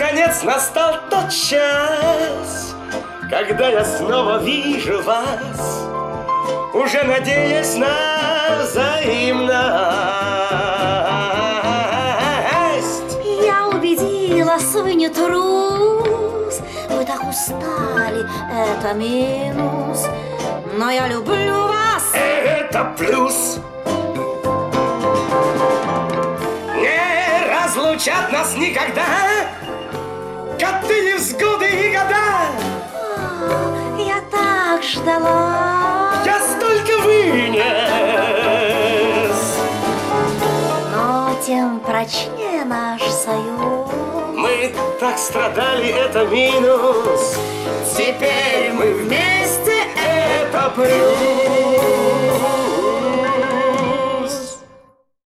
наконец настал тот час, когда я снова вижу вас, уже надеясь на взаимность. Я убедилась, вы не трус, вы так устали, это минус, но я люблю вас. Это плюс. Не разлучат нас никогда коты, невзгоды и года. Я так ждала. Я столько вынес. Но тем прочнее наш союз. Мы так страдали, это минус. Теперь мы вместе, это плюс.